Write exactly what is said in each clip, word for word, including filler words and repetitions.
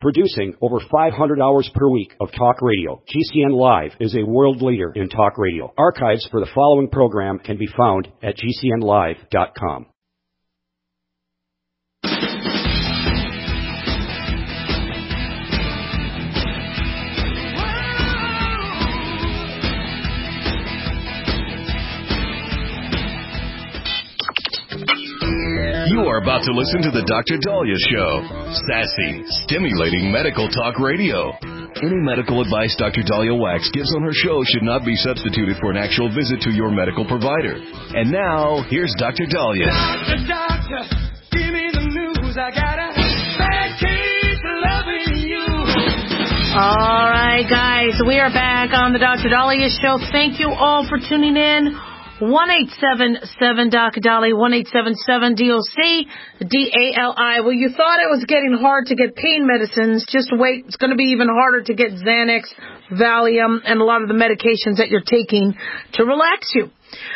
Producing over five hundred hours per week of talk radio, G C N Live is a world leader in talk radio. Archives for the following program can be found at G C N live dot com. You are about to listen to the Doctor Daliah Show. Sassy, stimulating medical talk radio. Any medical advice Doctor Daliah Wax gives on her show should not be substituted for an actual visit to your medical provider. And now, here's Doctor Daliah. Doctor, doctor, give me the news. I got a bad case of loving you. All right, guys, we are back on the Doctor Daliah Show. Thank you all for tuning in. one eight seven seven D O C Dali, one eight seven seven D O C D A L I. Well, you thought it was getting hard to get pain medicines. Just wait. It's going to be even harder to get Xanax, Valium, and a lot of the medications that you're taking to relax you.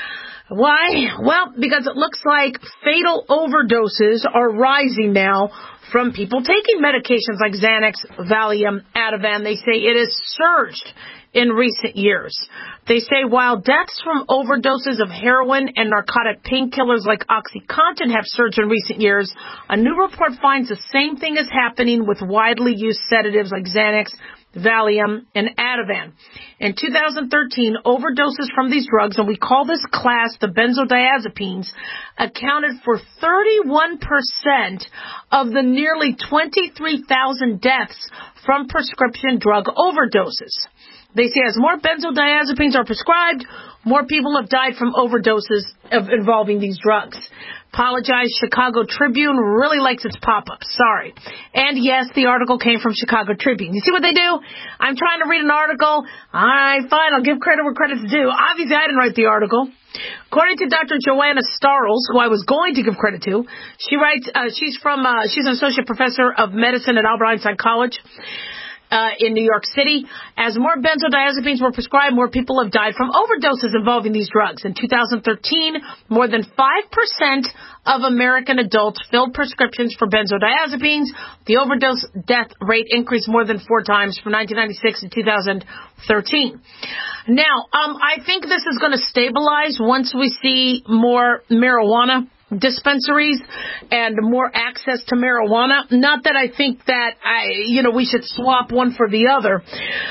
Why? Well, because it looks like fatal overdoses are rising now from people taking medications like Xanax, Valium, Ativan. They say it has surged in recent years. They say while deaths from overdoses of heroin and narcotic painkillers like OxyContin have surged in recent years, a new report finds the same thing is happening with widely used sedatives like Xanax, Valium, and Ativan. In two thousand thirteen, overdoses from these drugs, and we call this class the benzodiazepines, accounted for thirty-one percent of the nearly twenty-three thousand deaths from prescription drug overdoses. They say as more benzodiazepines are prescribed, more people have died from overdoses of involving these drugs. Apologize, Chicago Tribune really likes its pop-ups. Sorry. And yes, the article came from Chicago Tribune. You see what they do? I'm trying to read an article. All right, fine, I'll give credit where credit's due. Obviously, I didn't write the article. According to Doctor Joanna Starles, who I was going to give credit to, she writes, uh, she's from, uh, she's an associate professor of medicine at Albert Einstein College. Uh, in New York City. As more benzodiazepines were prescribed, more people have died from overdoses involving these drugs. In two thousand thirteen, more than five percent of American adults filled prescriptions for benzodiazepines. The overdose death rate increased more than four times from nineteen ninety-six to two thousand thirteen. Now, um, I think this is going to stabilize once we see more marijuana dispensaries and more access to marijuana. Not that I think that I, you know, we should swap one for the other,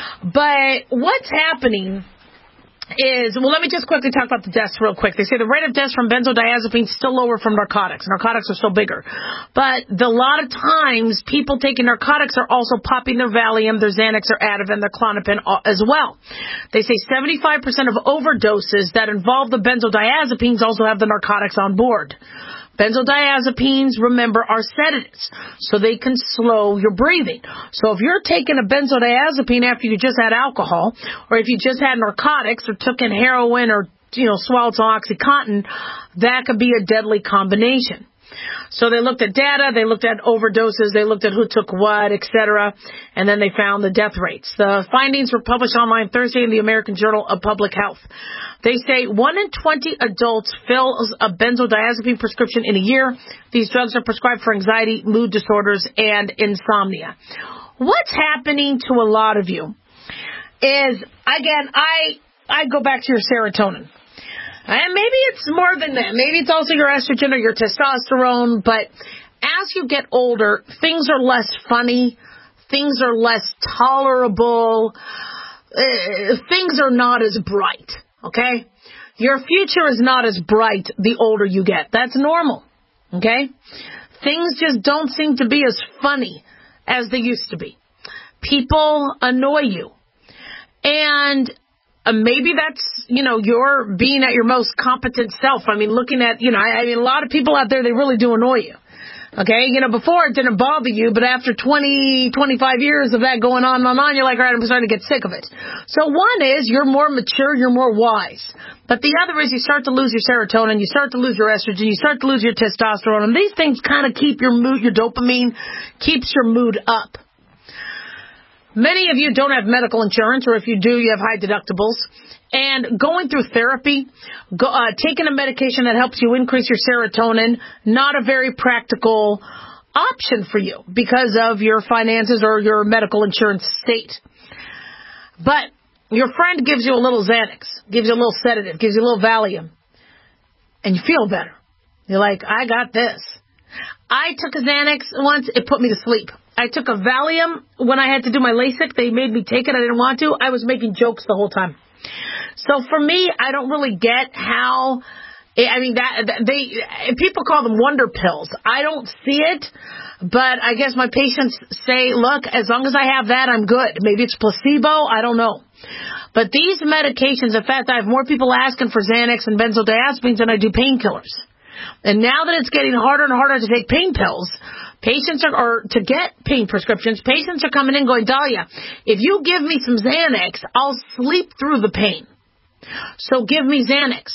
but what's happening is, well, let me just quickly talk about the deaths real quick. They say the rate of deaths from benzodiazepines is still lower from narcotics. Narcotics are still bigger. But the, a lot of times, people taking narcotics are also popping their Valium, their Xanax, their Ativan, their Klonopin as well. They say seventy-five percent of overdoses that involve the benzodiazepines also have the narcotics on board. Benzodiazepines, remember, are sedatives, so they can slow your breathing. So if you're taking a benzodiazepine after you just had alcohol, or if you just had narcotics or took in heroin or, you know, swallowed some OxyContin, that could be a deadly combination. So they looked at data, they looked at overdoses, they looked at who took what, et cetera, and then they found the death rates. The findings were published online Thursday in the American Journal of Public Health. They say one in twenty adults fills a benzodiazepine prescription in a year. These drugs are prescribed for anxiety, mood disorders, and insomnia. What's happening to a lot of you is, again, I I go back to your serotonin. And maybe it's more than that. Maybe it's also your estrogen or your testosterone. But as you get older, things are less funny. Things are less tolerable. Uh, things are not as bright. Okay? Your future is not as bright the older you get. That's normal. Okay? Things just don't seem to be as funny as they used to be. People annoy you. And Uh, maybe that's, you know, you're being at your most competent self. I mean, looking at, you know, I, I mean, a lot of people out there, they really do annoy you. Okay? You know, before it didn't bother you, but after twenty, twenty-five years of that going on and on, you're like, all right, I'm starting to get sick of it. So one is you're more mature, you're more wise. But the other is you start to lose your serotonin, you start to lose your estrogen, you start to lose your testosterone, and these things kind of keep your mood, your dopamine, keeps your mood up. Many of you don't have medical insurance, or if you do, you have high deductibles. And going through therapy, go, uh, taking a medication that helps you increase your serotonin, not a very practical option for you because of your finances or your medical insurance state. But your friend gives you a little Xanax, gives you a little sedative, gives you a little Valium, and you feel better. You're like, I got this. I took a Xanax once. It put me to sleep. I took a Valium when I had to do my LASIK. They made me take it. I didn't want to. I was making jokes the whole time. So for me, I don't really get how, I mean, that they people call them wonder pills. I don't see it, but I guess my patients say, look, as long as I have that, I'm good. Maybe it's placebo. I don't know. But these medications, in fact, I have more people asking for Xanax and benzodiazepines than I do painkillers. And now that it's getting harder and harder to take pain pills, patients are, or to get pain prescriptions, patients are coming in going, Dahlia, if you give me some Xanax, I'll sleep through the pain. So give me Xanax.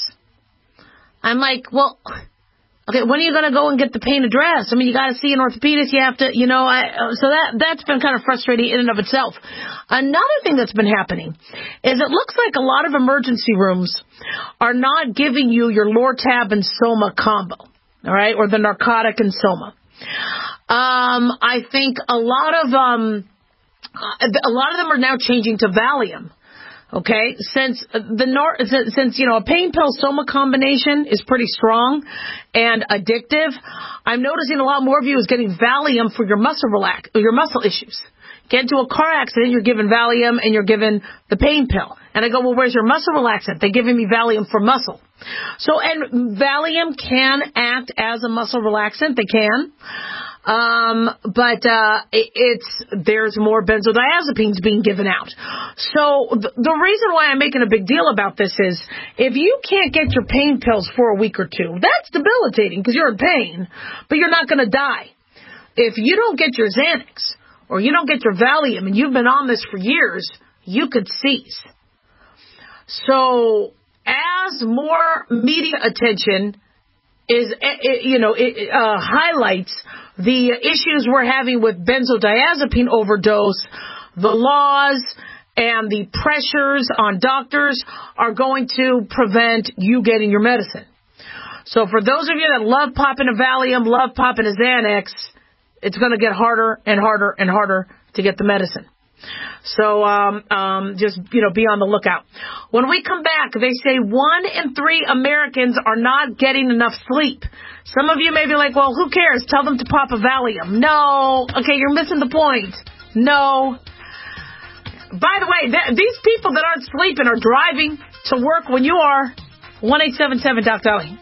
I'm like, well, okay, when are you going to go and get the pain addressed? I mean, you got to see an orthopedist. You have to, you know, I, so that, that's been kind of frustrating in and of itself. Another thing that's been happening is it looks like a lot of emergency rooms are not giving you your Lortab and Soma combo, all right, or the narcotic and Soma. Um, I think a lot of, um, a lot of them are now changing to Valium. Okay, since the nor- since you know a pain pill Soma combination is pretty strong and addictive, I'm noticing a lot more of you is getting Valium for your muscle relax or your muscle issues. Get into a car accident, you're given Valium and you're given the pain pill. And I go, well, where's your muscle relaxant? They're giving me Valium for muscle. So, and Valium can act as a muscle relaxant. They can. Um, but, uh, it, it's, there's more benzodiazepines being given out. So th- the reason why I'm making a big deal about this is if you can't get your pain pills for a week or two, that's debilitating because you're in pain, but you're not going to die. If you don't get your Xanax or you don't get your Valium and you've been on this for years, you could seize. So as more media attention is, you know, it uh, highlights the issues we're having with benzodiazepine overdose, the laws and the pressures on doctors are going to prevent you getting your medicine. So for those of you that love popping a Valium, love popping a Xanax, it's going to get harder and harder and harder to get the medicine. So um, um, just, you know, be on the lookout. When we come back, they say one in three Americans are not getting enough sleep. Some of you may be like, well, who cares? Tell them to pop a Valium. No. Okay, you're missing the point. No. By the way, th- these people that aren't sleeping are driving to work when you are. one eight seven seven Doc Dolly.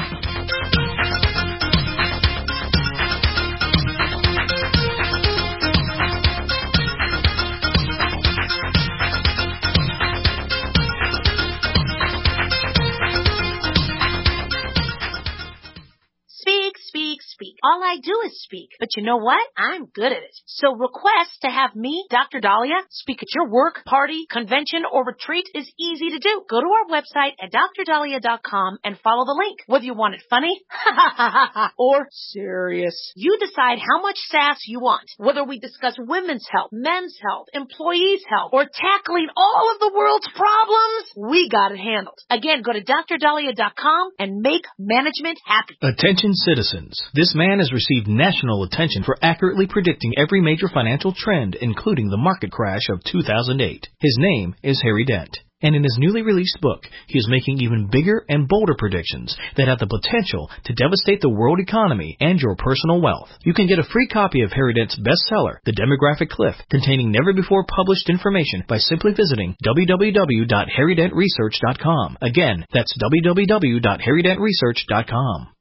Speak. All I do is speak. But you know what? I'm good at it. So request to have me, Doctor Dahlia, speak at your work, party, convention, or retreat is easy to do. Go to our website at dr dahlia dot com and follow the link. Whether you want it funny or serious, you decide how much sass you want. Whether we discuss women's health, men's health, employees' health, or tackling all of the world's problems, we got it handled. Again, go to dr dahlia dot com and make management happy. Attention citizens. This man has received national attention for accurately predicting every major financial trend, including the market crash of two thousand eight. His name is Harry Dent. And in his newly released book, he is making even bigger and bolder predictions that have the potential to devastate the world economy and your personal wealth. You can get a free copy of Harry Dent's bestseller, The Demographic Cliff, containing never-before-published information by simply visiting w w w dot harry dent research dot com. Again, that's w w w dot harry dent research dot com.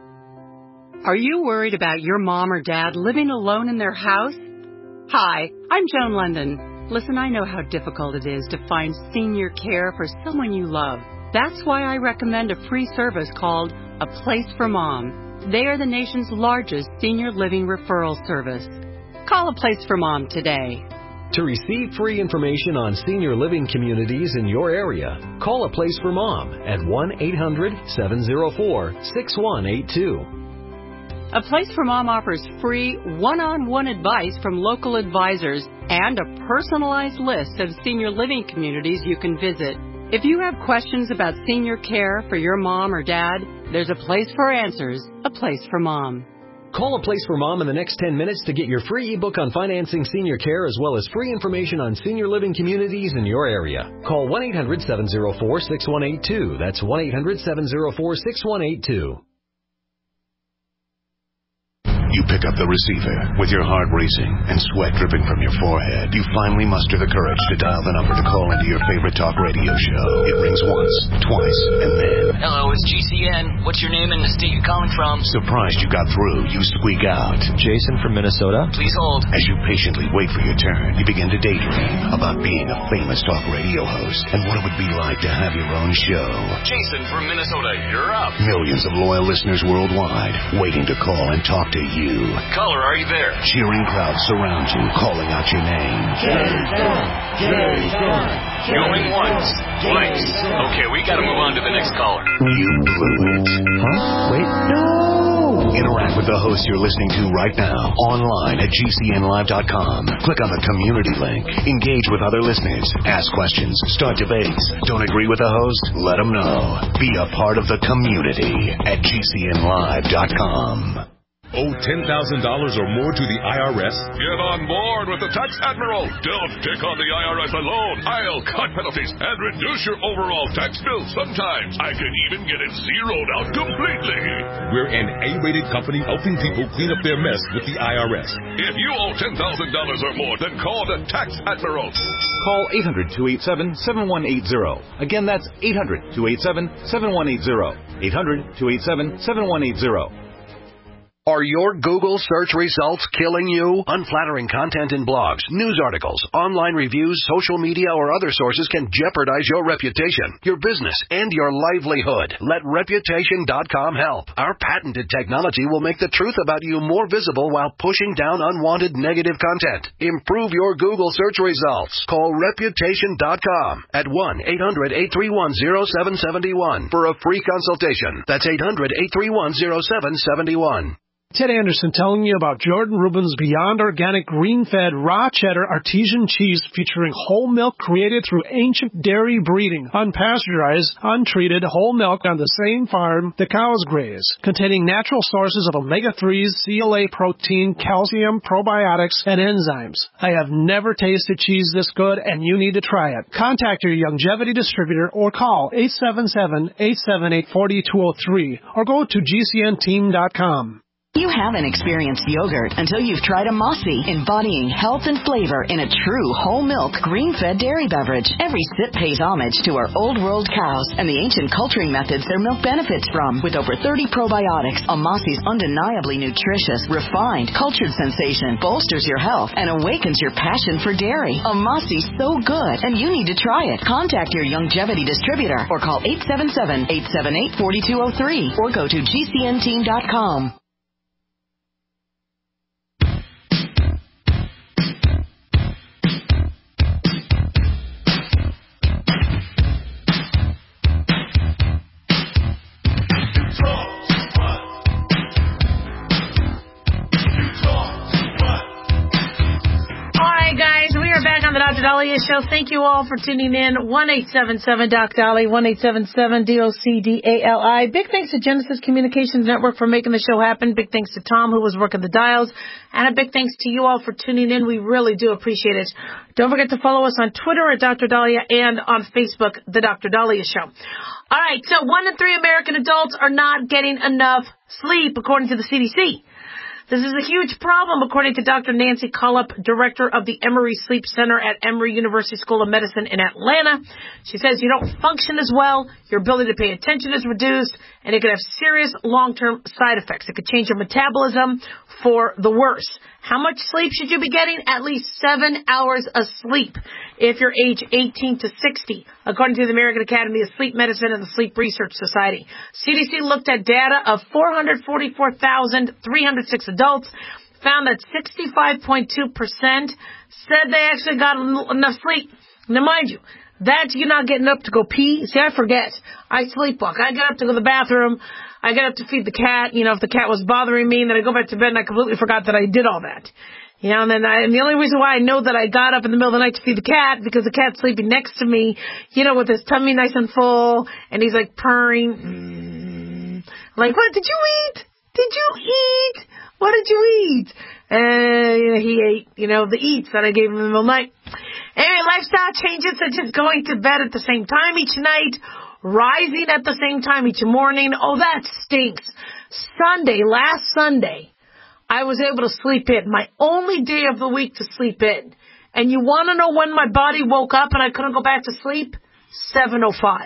Are you worried about your mom or dad living alone in their house? Hi, I'm Joan London. Listen, I know how difficult it is to find senior care for someone you love. That's why I recommend a free service called A Place for Mom. They are the nation's largest senior living referral service. Call A Place for Mom today. To receive free information on senior living communities in your area, call A Place for Mom at one eight hundred seven oh four six one eight two. A Place for Mom offers free one-on-one advice from local advisors and a personalized list of senior living communities you can visit. If you have questions about senior care for your mom or dad, there's a place for answers, A Place for Mom. Call A Place for Mom in the next ten minutes to get your free ebook on financing senior care as well as free information on senior living communities in your area. Call one eight hundred seven oh four six one eight two. That's one eight hundred seven oh four six one eight two. You pick up the receiver with your heart racing and sweat dripping from your forehead. You finally muster the courage to dial the number to call into your favorite talk radio show. It rings once, twice, and then... Hello, it's G C N. What's your name and the state you're calling from? Surprised you got through, you squeak out. Jason from Minnesota. Please hold. As you patiently wait for your turn, you begin to daydream about being a famous talk radio host and what it would be like to have your own show. Jason from Minnesota, you're up. Millions of loyal listeners worldwide waiting to call and talk to you. Caller, are you there? Cheering crowds surround you, calling out your name. Jason! Jason! Going once, twice. Okay, we gotta move on to the next caller. You blew it. Huh? Wait. No! Interact with the host you're listening to right now, online at G C N live dot com. Click on the community link. Engage with other listeners. Ask questions. Start debates. Don't agree with the host? Let them know. Be a part of the community at G C N live dot com. Owe ten thousand dollars or more to the I R S? Get on board with the Tax Admiral. Don't take on the I R S alone. I'll cut penalties and reduce your overall tax bill. Sometimes I can even get it zeroed out completely. We're an A-rated company helping people clean up their mess with the I R S. If you owe ten thousand dollars or more, then call the Tax Admiral. Call eight hundred, two eight seven, seven one eight zero. Again, that's eight hundred, two eight seven, seven one eight zero. eight hundred, two eight seven, seven one eight zero. Are your Google search results killing you? Unflattering content in blogs, news articles, online reviews, social media, or other sources can jeopardize your reputation, your business, and your livelihood. Let Reputation dot com help. Our patented technology will make the truth about you more visible while pushing down unwanted negative content. Improve your Google search results. Call Reputation dot com at one eight hundred, eight three one, zero seven seven one for a free consultation. That's eight hundred, eight three one, zero seven seven one. Ted Anderson telling you about Jordan Rubin's Beyond Organic Green-Fed Raw Cheddar Artesian Cheese featuring whole milk created through ancient dairy breeding, unpasteurized, untreated whole milk on the same farm the cows graze, containing natural sources of omega threes, C L A protein, calcium, probiotics, and enzymes. I have never tasted cheese this good, and you need to try it. Contact your Youngevity distributor or call eight seven seven, eight seven eight, four two zero three or go to G C N team dot com. You haven't experienced yogurt until you've tried a Mossy, embodying health and flavor in a true whole milk, green-fed dairy beverage. Every sip pays homage to our old world cows and the ancient culturing methods their milk benefits from. With over thirty probiotics, a Mossy's undeniably nutritious, refined, cultured sensation bolsters your health and awakens your passion for dairy. A Mossy's so good, and you need to try it. Contact your Youngevity distributor or call eight seven seven, eight seven eight, four two zero three or go to G C N team dot com. The Doctor Dahlia Show. Thank you all for tuning in. one eight seven seven Doc Dolly, one eight seven seven D O C D A L I. Big thanks to Genesis Communications Network for making the show happen. Big thanks to Tom, who was working the dials. And a big thanks to you all for tuning in. We really do appreciate it. Don't forget to follow us on Twitter at Doctor Dahlia and on Facebook, The Doctor Dahlia Show. All right, so one in three American adults are not getting enough sleep, according to the C D C. This is a huge problem, according to Doctor Nancy Cullop, director of the Emory Sleep Center at Emory University School of Medicine in Atlanta. She says you don't function as well, your ability to pay attention is reduced, and it could have serious long-term side effects. It could change your metabolism for the worse. How much sleep should you be getting? At least seven hours of sleep if you're age eighteen to sixty, according to the American Academy of Sleep Medicine and the Sleep Research Society. C D C looked at data of four hundred forty-four thousand three hundred six adults, found that sixty-five point two percent said they actually got enough sleep. Now, mind you, that's you not getting up to go pee. See, I forget. I sleepwalk. I get up to go to the bathroom. I get up to feed the cat. You know, if the cat was bothering me, and then I go back to bed and I completely forgot that I did all that. You know, and then I, and the only reason why I know that I got up in the middle of the night to feed the cat, because the cat's sleeping next to me, you know, with his tummy nice and full, and he's like purring. Mm. Like, what, did you eat? Did you eat? what did you eat? And he ate, you know, the eats that I gave him in the middle of the night. Anyway, lifestyle changes such as going to bed at the same time each night, rising at the same time each morning. Oh, that stinks. Sunday, last Sunday, I was able to sleep in. My only day of the week to sleep in. And you want to know when my body woke up and I couldn't go back to sleep? seven oh five.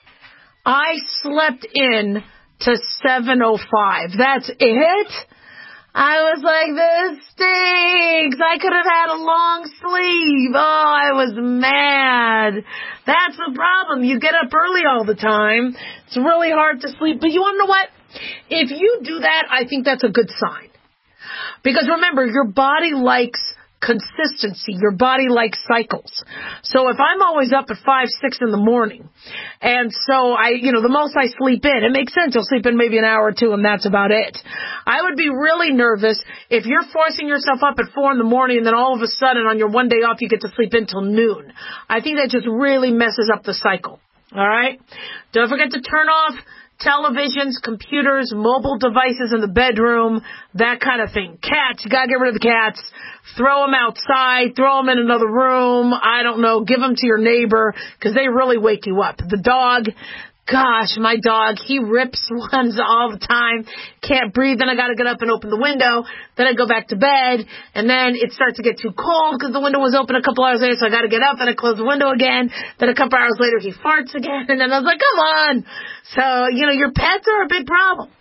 I slept in to seven oh five. That's it? I was like, this stinks. I could have had a long sleep. Oh, I was mad. That's the problem. You get up early all the time. It's really hard to sleep. But you want to know what? If you do that, I think that's a good sign. Because remember, your body likes consistency. Your body likes cycles. So if I'm always up at five, six in the morning, and so I, you know, the most I sleep in, it makes sense. You'll sleep in maybe an hour or two, and that's about it. I would be really nervous if you're forcing yourself up at four in the morning, and then all of a sudden on your one day off, you get to sleep until noon. I think that just really messes up the cycle. All right? Don't forget to turn off televisions, computers, mobile devices in the bedroom, that kind of thing. Cats, you gotta get rid of the cats. Throw them outside, throw them in another room. I don't know, give them to your neighbor, because they really wake you up. The dog, gosh, my dog, he rips ones all the time. Can't breathe, then I gotta get up and open the window. Then I go back to bed, and then it starts to get too cold because the window was open a couple hours later, so I gotta get up, and I close the window again. Then a couple hours later, he farts again, and then I was like, come on. So, you know, your pets are a big problem.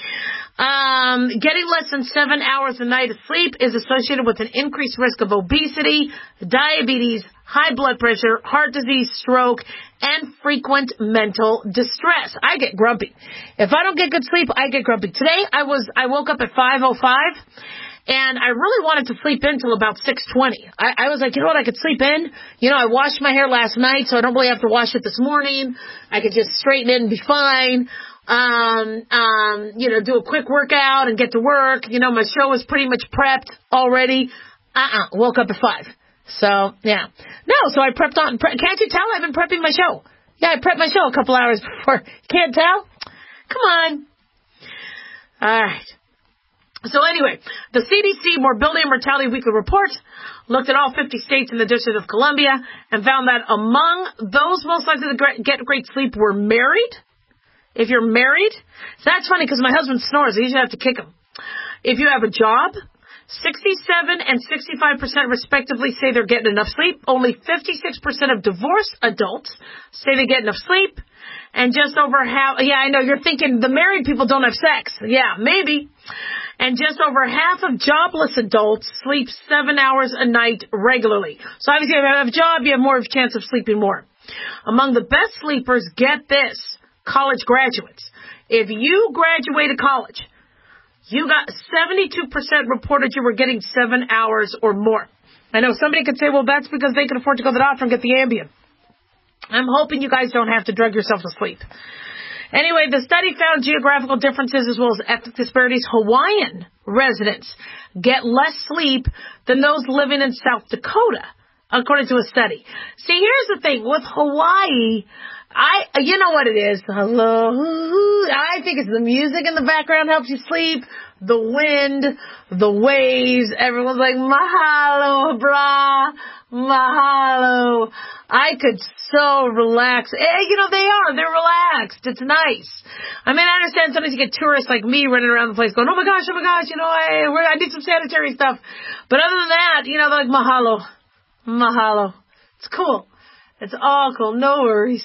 Um, getting less than seven hours a night of sleep is associated with an increased risk of obesity, diabetes, high blood pressure, heart disease, stroke, and frequent mental distress. I get grumpy. If I don't get good sleep, I get grumpy. Today, I was, I woke up at five oh five, and I really wanted to sleep in till about six twenty. I, I was like, you know what, I could sleep in. You know, I washed my hair last night, so I don't really have to wash it this morning. I could just straighten it and be fine. Um, um, you know, do a quick workout and get to work. You know, my show was pretty much prepped already. Uh-uh, woke up at five. So, yeah. No, so I prepped on, pre- can't you tell I've been prepping my show? Yeah, I prepped my show a couple hours before. Can't tell? Come on. All right. So anyway, the C D C Morbidity and Mortality Weekly Report looked at all fifty states in the District of Columbia and found that among those most likely to get great sleep were married. If you're married, so that's funny because my husband snores. I usually have to kick him. If you have a job, sixty-seven and sixty-five percent respectively say they're getting enough sleep. Only fifty-six percent of divorced adults say they get enough sleep. And just over half, yeah, I know, you're thinking the married people don't have sex. Yeah, maybe. And just over half of jobless adults sleep seven hours a night regularly. So obviously if you have a job, you have more of a chance of sleeping more. Among the best sleepers, get this, college graduates. If you graduated college, you got seventy-two percent reported you were getting seven hours or more. I know somebody could say, well, that's because they can afford to go to the doctor and get the Ambien. I'm hoping you guys don't have to drug yourself to sleep. Anyway, the study found geographical differences as well as ethnic disparities. Hawaiian residents get less sleep than those living in South Dakota, according to a study. See, here's the thing. With Hawaii, I, you know what it is. Hello. I think it's the music in the background helps you sleep. The wind, the waves. Everyone's like, mahalo, brah. Mahalo. I could so relax. Hey, you know, they are. They're relaxed. It's nice. I mean, I understand sometimes you get tourists like me running around the place going, oh my gosh, oh my gosh, you know, I, I need some sanitary stuff. But other than that, you know, they're like, mahalo. Mahalo. It's cool. It's all cool. No worries.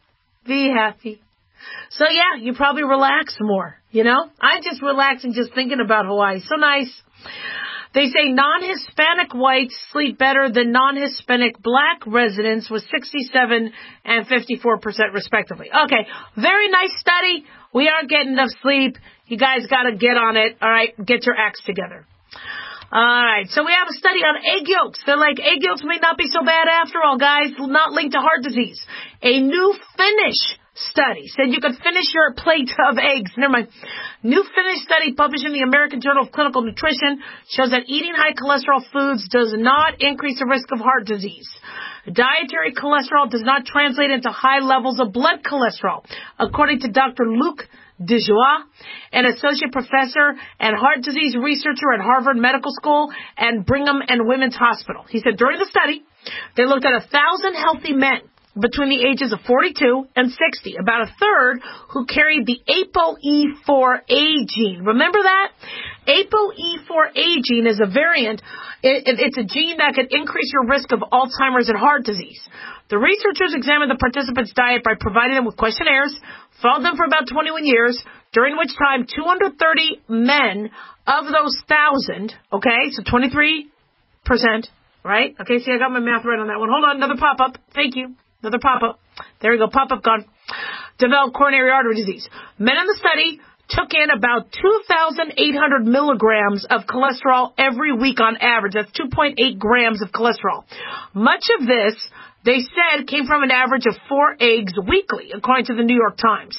Be happy. So yeah, you probably relax more, you know? I just relax and just thinking about Hawaii. So nice. They say non-Hispanic whites sleep better than non-Hispanic black residents with sixty-seven and fifty-four percent respectively. Okay, very nice study. We aren't getting enough sleep. You guys got to get on it. All right, get your acts together. All right, so we have a study on egg yolks. They're like, egg yolks may not be so bad after all, guys, not linked to heart disease. A new Finnish study said you could finish your plate of eggs. Never mind. New Finnish study published in the American Journal of Clinical Nutrition shows that eating high cholesterol foods does not increase the risk of heart disease. Dietary cholesterol does not translate into high levels of blood cholesterol, according to Doctor Luke Dejoie, an associate professor and heart disease researcher at Harvard Medical School and Brigham and Women's Hospital. He said during the study, they looked at a thousand healthy men between the ages of forty-two and sixty, about a third who carried the A P O E four A gene. Remember that? A P O E four A gene is a variant. It, it, it's a gene that can increase your risk of Alzheimer's and heart disease. The researchers examined the participants' diet by providing them with questionnaires, followed them for about twenty-one years, during which time two hundred thirty men of those one thousand, okay, so twenty-three percent, right? Okay, see, I got my math right on that one. Hold on, another pop-up. Thank you. Another pop-up. There we go. Pop-up gone. Developed coronary artery disease. Men in the study took in about two thousand eight hundred milligrams of cholesterol every week on average. That's two point eight grams of cholesterol. Much of this, they said, came from an average of four eggs weekly, according to the New York Times.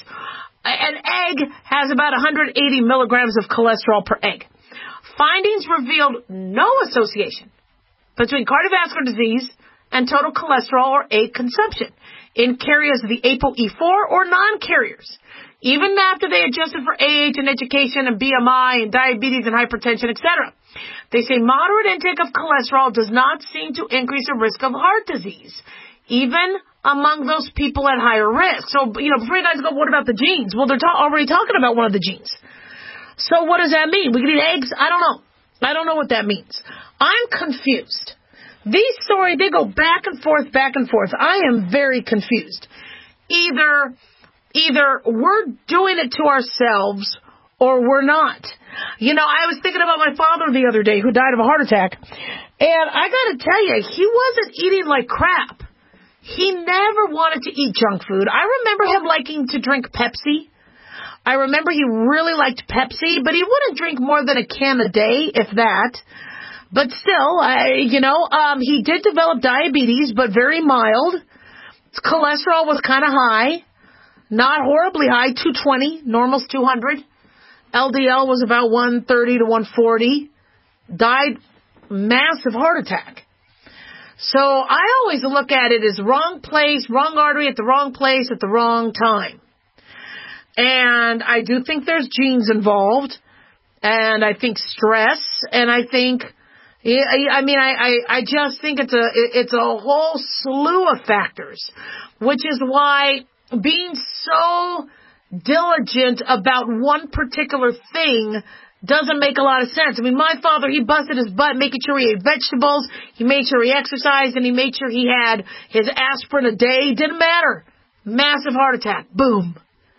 An egg has about one hundred eighty milligrams of cholesterol per egg. Findings revealed no association between cardiovascular disease and total cholesterol or egg consumption in carriers of the A P O E four or non-carriers, even after they adjusted for A H and education and B M I and diabetes and hypertension, et cetera. They say moderate intake of cholesterol does not seem to increase the risk of heart disease, even among those people at higher risk. So, you know, before you guys go, what about the genes? Well, they're ta- already talking about one of the genes. So what does that mean? We can eat eggs? I don't know. I don't know what that means. I'm confused. These stories, they go back and forth, back and forth. I am very confused. Either, either we're doing it to ourselves or we're not. You know, I was thinking about my father the other day who died of a heart attack. And I got to tell you, he wasn't eating like crap. He never wanted to eat junk food. I remember him liking to drink Pepsi. I remember he really liked Pepsi, but he wouldn't drink more than a can a day, if that. But still, I, you know, um, he did develop diabetes, but very mild. His cholesterol was kind of high, not horribly high, two twenty, normal's two hundred. L D L was about one thirty to one forty. Died massive heart attack. So I always look at it as wrong place, wrong artery at the wrong place at the wrong time. And I do think there's genes involved, and I think stress, and I think... Yeah, I mean, I, I, I just think it's a, it's a whole slew of factors, which is why being so diligent about one particular thing doesn't make a lot of sense. I mean, my father, he busted his butt making sure he ate vegetables, he made sure he exercised, and he made sure he had his aspirin a day. Didn't matter. Massive heart attack. Boom.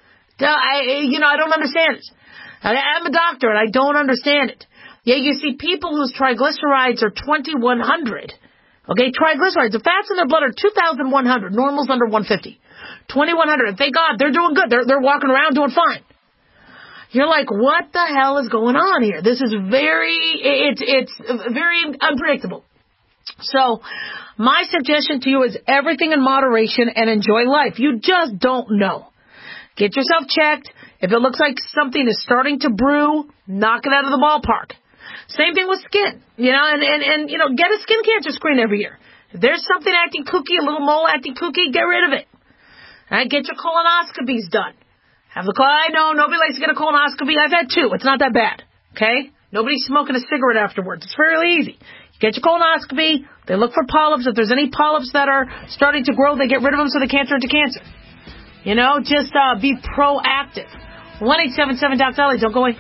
I, you know, I don't understand it. I'm a doctor, and I don't understand it. Yeah, you see people whose triglycerides are twenty-one hundred. Okay, triglycerides, the fats in their blood are two thousand one hundred. Normal's under one fifty. twenty-one hundred. Thank God, they're doing good. They're, they're walking around doing fine. You're like, what the hell is going on here? This is very, it's, it's very unpredictable. So, my suggestion to you is everything in moderation and enjoy life. You just don't know. Get yourself checked. If it looks like something is starting to brew, knock it out of the ballpark. Same thing with skin, you know, and, and, and, you know, get a skin cancer screen every year. If there's something acting kooky, a little mole acting kooky, get rid of it. All right, get your colonoscopies done. Have the, I know, nobody likes to get a colonoscopy. I've had two. It's not that bad, okay? Nobody's smoking a cigarette afterwards. It's fairly easy. You get your colonoscopy. They look for polyps. If there's any polyps that are starting to grow, they get rid of them so they can't turn to cancer. You know, just uh, be proactive. one eight seven seven Doc Dolly. Don't go away.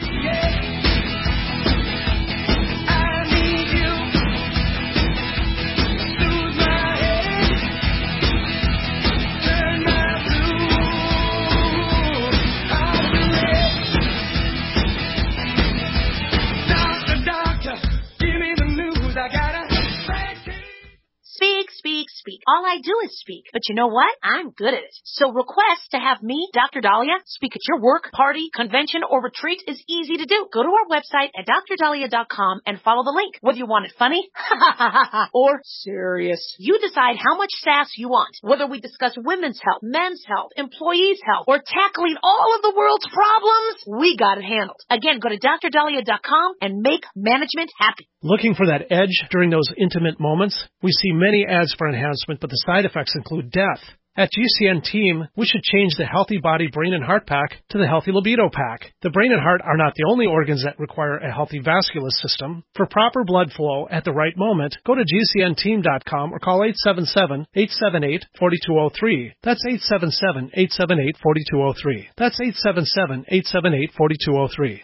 Speak, speak, speak. All I do is speak. But you know what? I'm good at it. So request to have me, Doctor Dahlia, speak at your work, party, convention, or retreat is easy to do. Go to our website at dr dahlia dot com and follow the link. Whether you want it funny or serious, you decide how much sass you want. Whether we discuss women's health, men's health, employees' health, or tackling all of the world's problems, we got it handled. Again, go to dr dahlia dot com and make management happy. Looking for that edge during those intimate moments? We see many ads for enhancement, but the side effects include death. At G C N Team, we should change the Healthy Body, Brain, and Heart Pack to the Healthy Libido Pack. The brain and heart are not the only organs that require a healthy vascular system. For proper blood flow at the right moment, go to G C N team dot com or call eight seven seven, eight seven eight, four two zero three. That's eight seven seven, eight seven eight, four two zero three. That's eight seven seven, eight seven eight, four two zero three.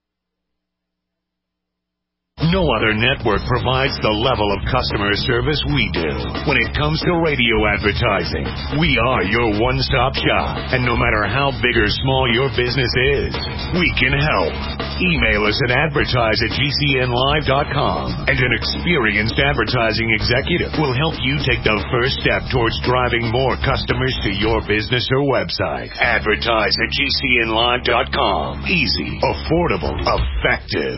No other network provides the level of customer service we do. When it comes to radio advertising, we are your one-stop shop. And no matter how big or small your business is, we can help. Email us at advertise at G C N live dot com, and an experienced advertising executive will help you take the first step towards driving more customers to your business or website. Advertise at G C N live dot com. Easy, affordable, effective.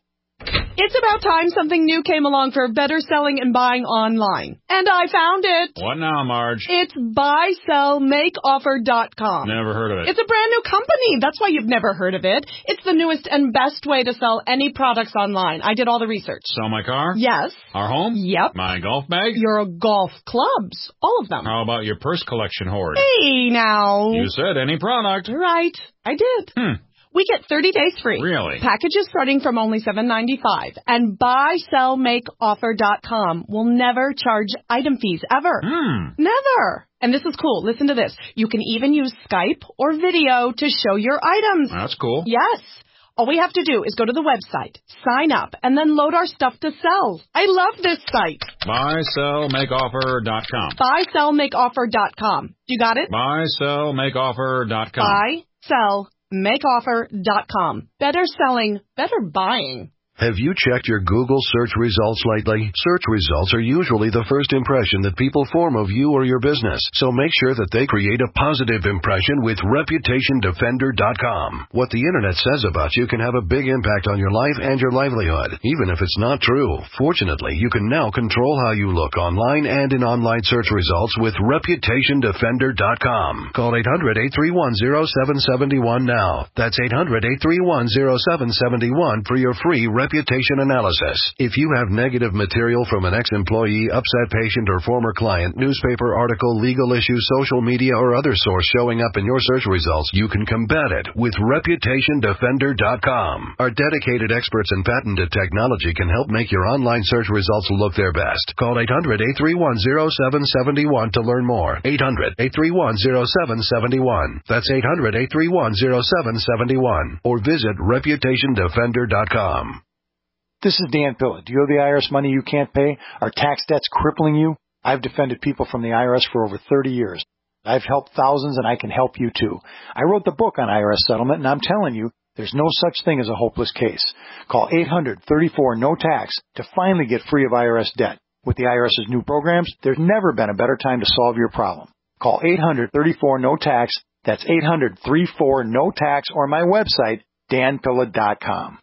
It's about time something new came along for better selling and buying online. And I found it. What now, Marge? It's buy sell make offer dot com. Never heard of it. It's a brand new company. That's why you've never heard of it. It's the newest and best way to sell any products online. I did all the research. Sell my car? Yes. Our home? Yep. My golf bag? Your golf clubs. All of them. How about your purse collection hoard? Hey, now. You said any product. Right. I did. Hmm. We get thirty days free. Really? Packages starting from only seven ninety-five. And buy sell make offer dot com will never charge item fees, ever. Hmm. Never. And this is cool. Listen to this. You can even use Skype or video to show your items. That's cool. Yes. All we have to do is go to the website, sign up, and then load our stuff to sell. I love this site. buy sell make offer dot com. buy sell make offer dot com. You got it? buy sell make offer dot com. buy sell make offer dot com. Better selling, better buying. Have you checked your Google search results lately? Search results are usually the first impression that people form of you or your business, so make sure that they create a positive impression with reputation defender dot com. What the internet says about you can have a big impact on your life and your livelihood, even if it's not true. Fortunately, you can now control how you look online and in online search results with reputation defender dot com. Call eight hundred, eight three one, zero seven seven one now. That's eight hundred, eight three one, zero seven seven one for your free reputation analysis. If you have negative material from an ex-employee, upset patient, or former client, newspaper article, legal issue, social media, or other source showing up in your search results, you can combat it with reputation defender dot com. Our dedicated experts in patented technology can help make your online search results look their best. Call eight hundred, eight three one, zero seven seven one to learn more. eight hundred, eight three one, zero seven seven one. That's eight hundred, eight three one, zero seven seven one. Or visit reputation defender dot com. This is Dan Pilla. Do you owe the I R S money you can't pay? Are tax debts crippling you? I've defended people from the I R S for over thirty years. I've helped thousands, and I can help you too. I wrote the book on I R S settlement, and I'm telling you, there's no such thing as a hopeless case. Call eight hundred, thirty-four, no tax to finally get free of I R S debt. With the IRS's new programs, there's never been a better time to solve your problem. Call eight hundred, thirty-four, no tax. That's eight hundred, thirty-four, no tax, or my website, dan pilla dot com.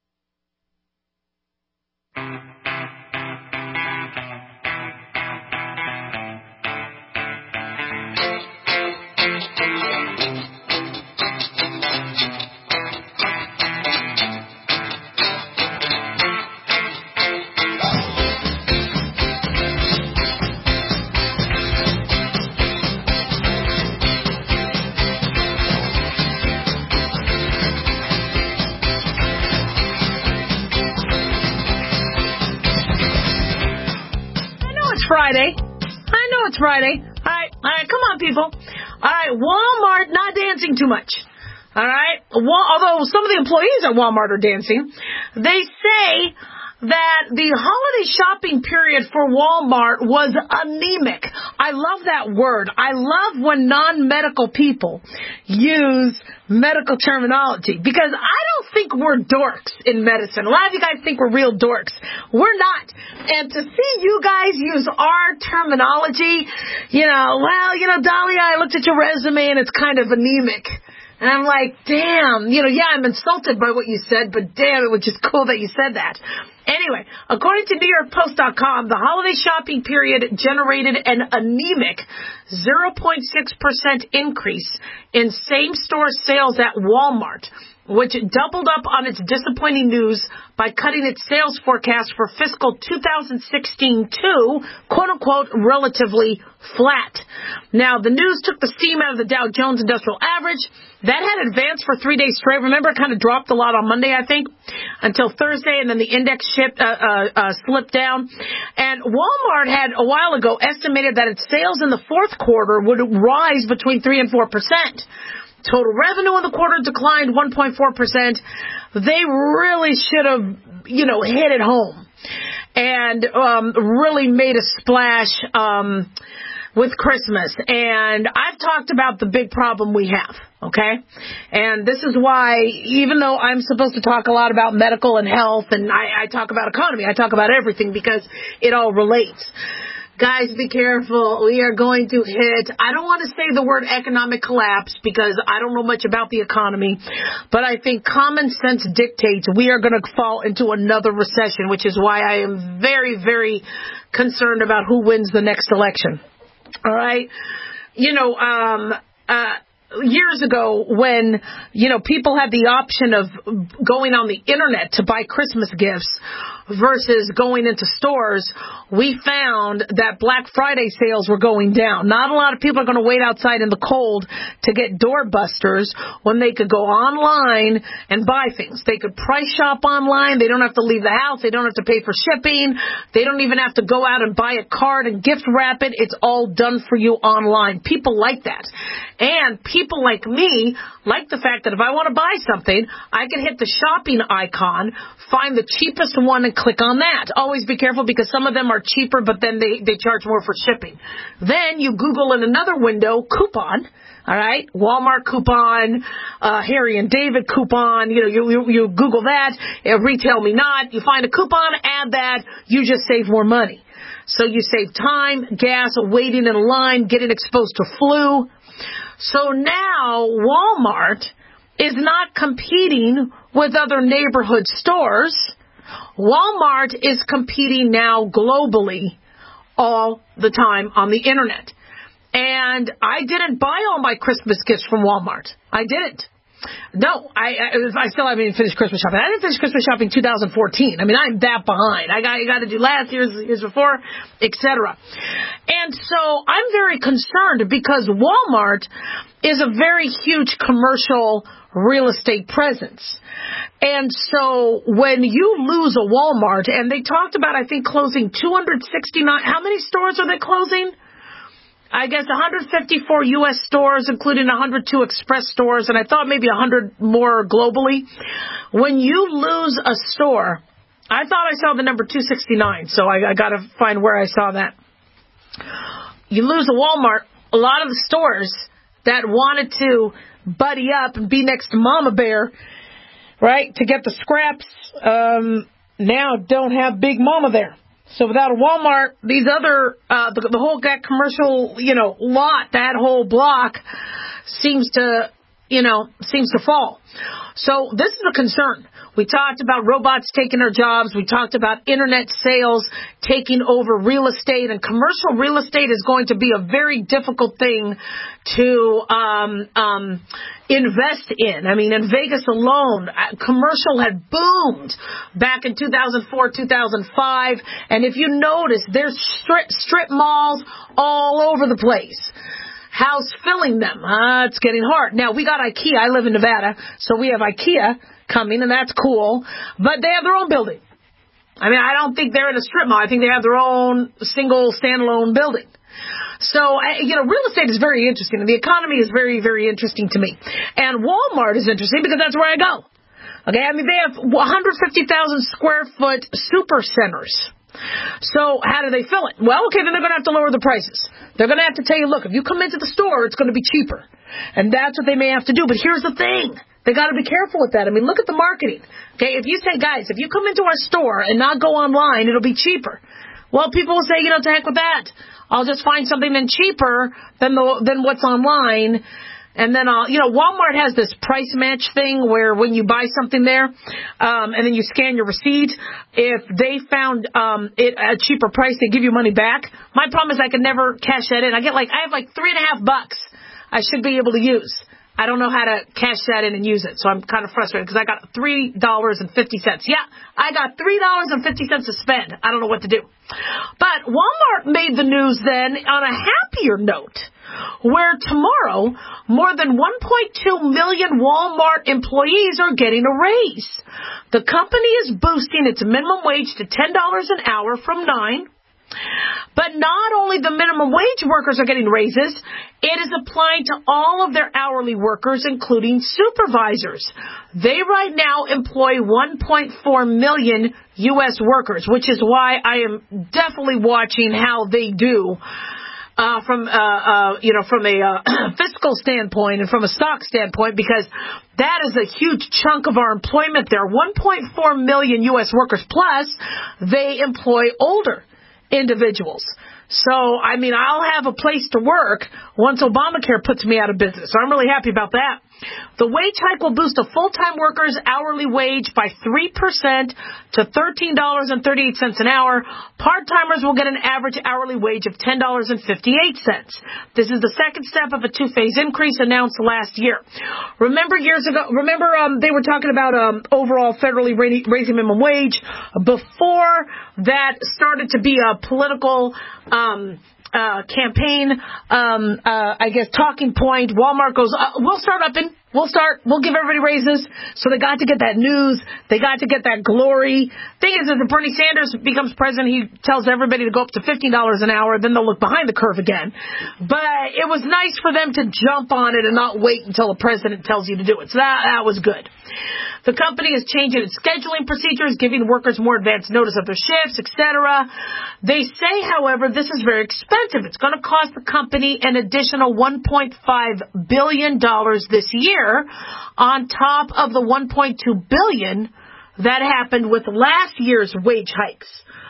Friday. I know it's Friday. All right, all right, come on, people. All right, Walmart not dancing too much. All right, Wal- although some of the employees at Walmart are dancing, they say that the holiday shopping period for Walmart was anemic. I love that word. I love when non-medical people use medical terminology, because I don't think we're dorks in medicine. A lot of you guys think we're real dorks. We're not. And to see you guys use our terminology, you know, well, you know, Dahlia, I looked at your resume and it's kind of anemic. And I'm like, damn, you know, yeah, I'm insulted by what you said, but damn, it was just cool that you said that. Anyway, according to New York Post dot com, the holiday shopping period generated an anemic zero point six percent increase in same-store sales at Walmart. which doubled up on its disappointing news by cutting its sales forecast for fiscal two thousand sixteen to, quote-unquote, relatively flat. Now, the news took the steam out of the Dow Jones Industrial Average. That had advanced for three days straight. Remember, it kind of dropped a lot on Monday, I think, until Thursday, and then the index shipped, uh, uh, uh, slipped down. And Walmart had, a while ago, estimated that its sales in the fourth quarter would rise between three and four percent. Total revenue in the quarter declined one point four percent. They really should have, you know, hit it home and um, really made a splash um, with Christmas. And I've talked about the big problem we have, okay? And this is why, even though I'm supposed to talk a lot about medical and health, and I, I talk about economy, I talk about everything because it all relates. Guys, be careful. We are going to hit, I don't want to say the word economic collapse because I don't know much about the economy, but I think common sense dictates we are going to fall into another recession, which is why I am very, very concerned about who wins the next election. All right? You know, um, uh, years ago when, you know, people had the option of going on the internet to buy Christmas gifts versus going into stores, we found that Black Friday sales were going down. Not a lot of people are going to wait outside in the cold to get doorbusters when they could go online and buy things. They could price shop online. They don't have to leave the house. They don't have to pay for shipping. They don't even have to go out and buy a card and gift wrap it. It's all done for you online. People like that. And people like me like the fact that if I want to buy something, I can hit the shopping icon, find the cheapest one, and click on that. Always be careful because some of them are cheaper, but then they, they charge more for shipping. Then you Google in another window, coupon, all right, Walmart coupon, uh, Harry and David coupon, you know, you, you, you Google that, uh, Retail Me Not, you find a coupon, add that, you just save more money. So you save time, gas, waiting in line, getting exposed to flu. So now Walmart is not competing with other neighborhood stores. Walmart is competing now globally all the time on the internet. And I didn't buy all my Christmas gifts from Walmart. I didn't. No, I, I I still haven't even finished Christmas shopping. I didn't finish Christmas shopping in two thousand fourteen. I mean, I'm that behind. I got, I got to do last year's, years before, et cetera. And so I'm very concerned because Walmart is a very huge commercial real estate presence. And so when you lose a Walmart, and they talked about, I think, closing two hundred sixty-nine, how many stores are they closing? I guess one hundred fifty-four U S stores, including one hundred two express stores, and I thought maybe one hundred more globally. When you lose a store, I thought I saw the number two sixty-nine, so I, I got to find where I saw that. You lose a Walmart, a lot of the stores that wanted to buddy up and be next to Mama Bear, right, to get the scraps, um, now don't have Big Mama there. So without a Walmart, these other, uh, the, the whole that commercial, you know, lot, that whole block seems to, you know, seems to fall. So this is a concern. We talked about robots taking our jobs. We talked about internet sales taking over real estate, and commercial real estate is going to be a very difficult thing to um, um, invest in. I mean, in Vegas alone, commercial had boomed back in two thousand four, two thousand five, and if you notice, there's strip, strip malls all over the place. How's filling them? Uh, it's getting hard. Now, we got IKEA. I live in Nevada, so we have IKEA coming, and that's cool. But they have their own building. I mean, I don't think they're in a strip mall. I think they have their own single, standalone building. So, you know, real estate is very interesting, and the economy is very, very interesting to me. And Walmart is interesting because that's where I go. Okay, I mean, they have one hundred fifty thousand square foot super centers. So how do they fill it? Well, okay, then they're going to have to lower the prices. They're going to have to tell you, look, if you come into the store, it's going to be cheaper. And that's what they may have to do. But here's the thing. They got to be careful with that. I mean, look at the marketing. Okay, if you say, guys, if you come into our store and not go online, it'll be cheaper. Well, people will say, you know, to heck with that. I'll just find something then cheaper than the than what's online. And then, I'll, you know, Walmart has this price match thing where when you buy something there, um, and then you scan your receipt, if they found um, it at a cheaper price, they give you money back. My problem is I can never cash that in. I get like, I have like three and a half bucks I should be able to use. I don't know how to cash that in and use it, so I'm kind of frustrated because I got three dollars and fifty cents. Yeah, I got three dollars and fifty cents to spend. I don't know what to do. But Walmart made the news then on a happier note, where tomorrow more than one point two million Walmart employees are getting a raise. The company is boosting its minimum wage to ten dollars an hour from nine dollars. But not only the minimum wage workers are getting raises, it is applying to all of their hourly workers, including supervisors. They right now employ one point four million U S workers, which is why I am definitely watching how they do uh, from, uh, uh, you know, from a uh, fiscal standpoint and from a stock standpoint, because that is a huge chunk of our employment there. one point four million U S workers plus they employ older individuals. So, I mean, I'll have a place to work once Obamacare puts me out of business. So I'm really happy about that. The wage hike will boost a full-time worker's hourly wage by three percent to thirteen dollars and thirty-eight cents an hour. Part-timers will get an average hourly wage of ten dollars and fifty-eight cents. This is the second step of a two-phase increase announced last year. Remember years ago, remember um, they were talking about um, overall federally raising minimum wage before that started to be a political um Uh, campaign, um, uh, I guess, talking point. Walmart goes, uh, we'll start upping. We'll start. We'll give everybody raises. So they got to get that news. They got to get that glory. Thing is, if Bernie Sanders becomes president, he tells everybody to go up to fifteen dollars an hour. Then they'll look behind the curve again. But it was nice for them to jump on it and not wait until the president tells you to do it. So that, that was good. The company is changing its scheduling procedures, giving workers more advance notice of their shifts, et cetera. They say, however, this is very expensive. It's going to cost the company an additional one point five billion dollars this year on top of the one point two billion dollars that happened with last year's wage hikes.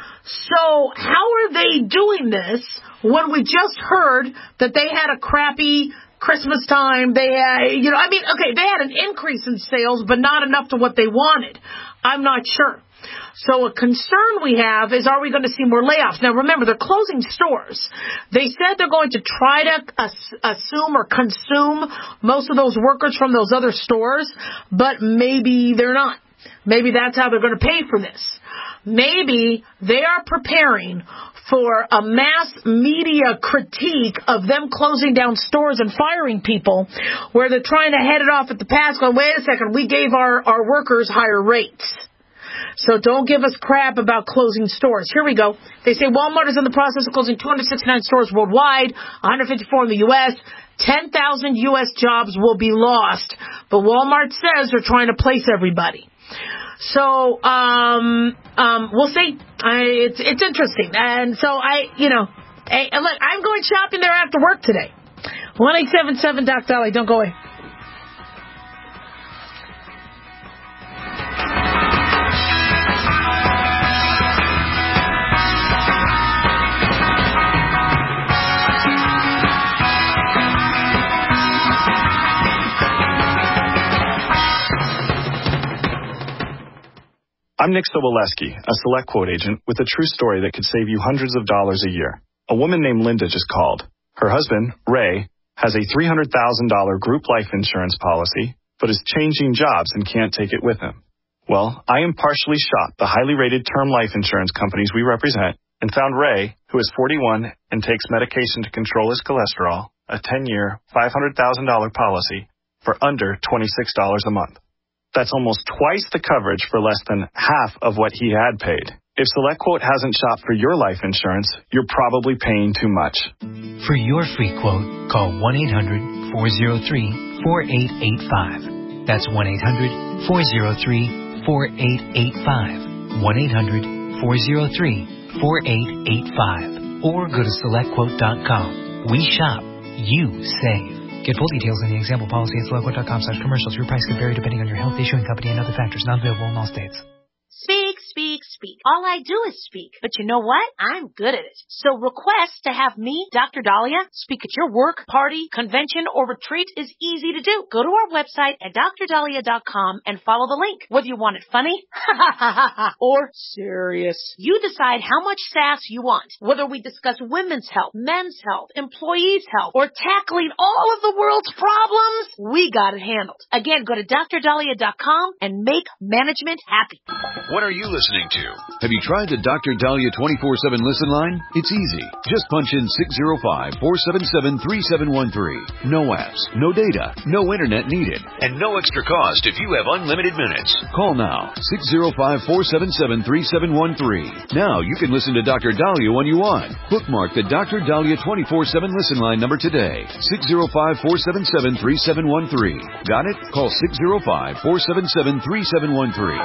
So how are they doing this when we just heard that they had a crappy Christmas time? They had, you know, I mean, okay, they had an increase in sales, but not enough to what they wanted. I'm not sure. So a concern we have is, are we going to see more layoffs? Now, remember, they're closing stores. They said they're going to try to ass- assume or consume most of those workers from those other stores, but maybe they're not. Maybe that's how they're going to pay for this. Maybe they are preparing for a mass media critique of them closing down stores and firing people, where they're trying to head it off at the pass, going, wait a second, we gave our, our workers higher rates. So don't give us crap about closing stores. Here we go. They say Walmart is in the process of closing two hundred sixty-nine stores worldwide, one hundred fifty-four in the U S ten thousand U S jobs will be lost. But Walmart says they're trying to place everybody. So, um, um, we'll see. I, it's, it's interesting. And so I, you know, hey, look, I'm going shopping there after work today. one eight seven seven Doc Dolly. Don't go away. I'm Nick Soboleski, a Select Quote agent with a true story that could save you hundreds of dollars a year. A woman named Linda just called. Her husband, Ray, has a three hundred thousand dollars group life insurance policy, but is changing jobs and can't take it with him. Well, I impartially shopped the highly rated term life insurance companies we represent and found Ray, who is forty-one and takes medication to control his cholesterol, a ten-year, five hundred thousand dollars policy for under twenty-six dollars a month. That's almost twice the coverage for less than half of what he had paid. If SelectQuote hasn't shopped for your life insurance, you're probably paying too much. For your free quote, call one eight hundred four oh three four eight eight five. That's one eight hundred four oh three four eight eight five. one eight hundred four oh three four eight eight five. Or go to select quote dot com. We shop. You save. Get full details in the example policy at select quote dot com slash commercials. Your price could vary depending on your health, issuing company, and other factors. Not available in all states. Speak, speak, speak. All I do is speak. But you know what? I'm good at it. So request to have me, Doctor Dahlia, speak at your work, party, convention, or retreat is easy to do. Go to our website at d r dahlia dot com and follow the link. Whether you want it funny or serious, you decide how much sass you want. Whether we discuss women's health, men's health, employees' health, or tackling all of the world's problems, we got it handled. Again, go to d r dahlia dot com and make management happy. What are you listening to? Have you tried the Doctor Dahlia twenty-four seven listen line? It's easy. Just punch in six zero five, four seven seven, three seven one three. No apps, no data, no internet needed, and no extra cost if you have unlimited minutes. Call now, six zero five, four seven seven, three seven one three. Now you can listen to Doctor Dahlia when you want. Bookmark the Doctor Dahlia twenty-four seven listen line number today, six zero five, four seven seven, three seven one three. Got it? Call six zero five, four seven seven, three seven one three.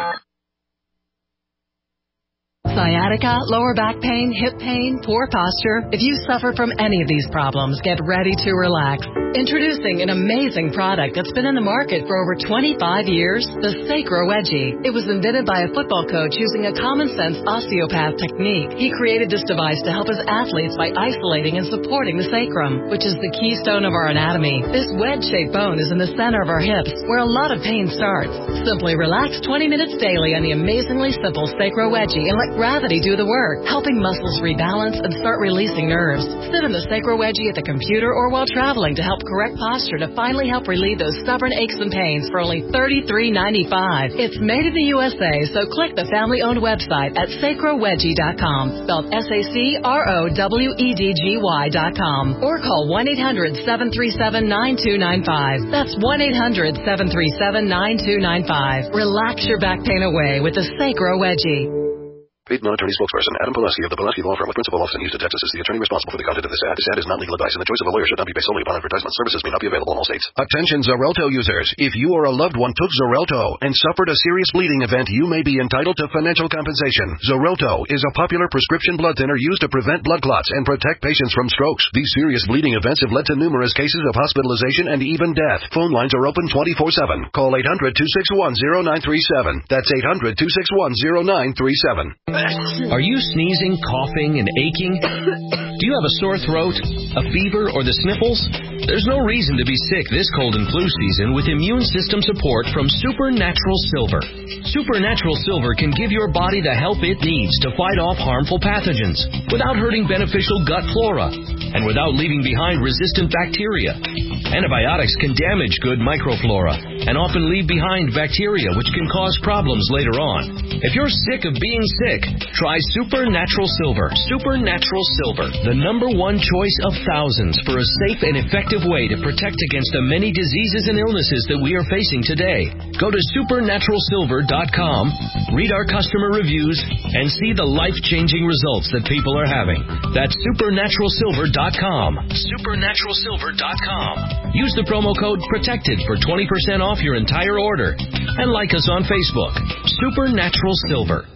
Sciatica, lower back pain, hip pain, poor posture. If you suffer from any of these problems, get ready to relax. Introducing an amazing product that's been in the market for over twenty-five years, the Sacro Wedgie. It was invented by a football coach using a common-sense osteopath technique. He created this device to help his athletes by isolating and supporting the sacrum, which is the keystone of our anatomy. This wedge-shaped bone is in the center of our hips, where a lot of pain starts. Simply relax twenty minutes daily on the amazingly simple Sacro Wedgie and let gravity do the work, helping muscles rebalance and start releasing nerves. Sit in the Sacro Wedgie at the computer or while traveling to help correct posture to finally help relieve those stubborn aches and pains for only thirty-three ninety-five. It's made in the U S A, so click the family-owned website at sacro wedgie dot com, spelled S A C R O W E D G Y dot com, or call one eight hundred, seven three seven, nine two nine five. That's one eight hundred, seven three seven, nine two nine five. Relax your back pain away with the Sacro Wedgie. Paid non-attorney spokesperson Adam Pulaski of the Pulaski Law Firm with principal office in Houston, Texas, is the attorney responsible for the content of this ad. This ad is not legal advice, and the choice of a lawyer should not be based solely upon advertisement. Services may not be available in all states. Attention Xarelto users. If you or a loved one took Xarelto and suffered a serious bleeding event, you may be entitled to financial compensation. Xarelto is a popular prescription blood thinner used to prevent blood clots and protect patients from strokes. These serious bleeding events have led to numerous cases of hospitalization and even death. Phone lines are open twenty-four seven. Call eight hundred, two six one, zero nine three seven. That's eight hundred, two six one, zero nine three seven. Are you sneezing, coughing, and aching? Do you have a sore throat, a fever, or the sniffles? There's no reason to be sick this cold and flu season with immune system support from Supernatural Silver. Supernatural Silver can give your body the help it needs to fight off harmful pathogens without hurting beneficial gut flora and without leaving behind resistant bacteria. Antibiotics can damage good microflora and often leave behind bacteria which can cause problems later on. If you're sick of being sick, try Supernatural Silver. Supernatural Silver, the number one choice of thousands for a safe and effective way to protect against the many diseases and illnesses that we are facing today. Go to supernatural silver dot com, read our customer reviews, and see the life-changing results that people are having. That's supernatural silver dot com. supernatural silver dot com. Use the promo code PROTECTED for twenty percent off your entire order. And like us on Facebook, Supernatural Silver.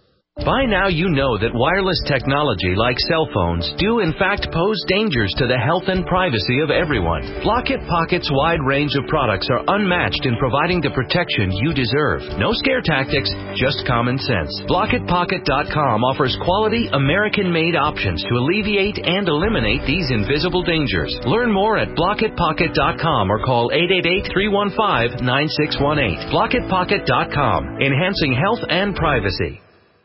By now you know that wireless technology like cell phones do in fact pose dangers to the health and privacy of everyone. Block-It Pocket's wide range of products are unmatched in providing the protection you deserve. No scare tactics, just common sense. block it pocket dot com offers quality American-made options to alleviate and eliminate these invisible dangers. Learn more at block it pocket dot com or call eight eight eight, three one five, nine six one eight. block it pocket dot com, enhancing health and privacy.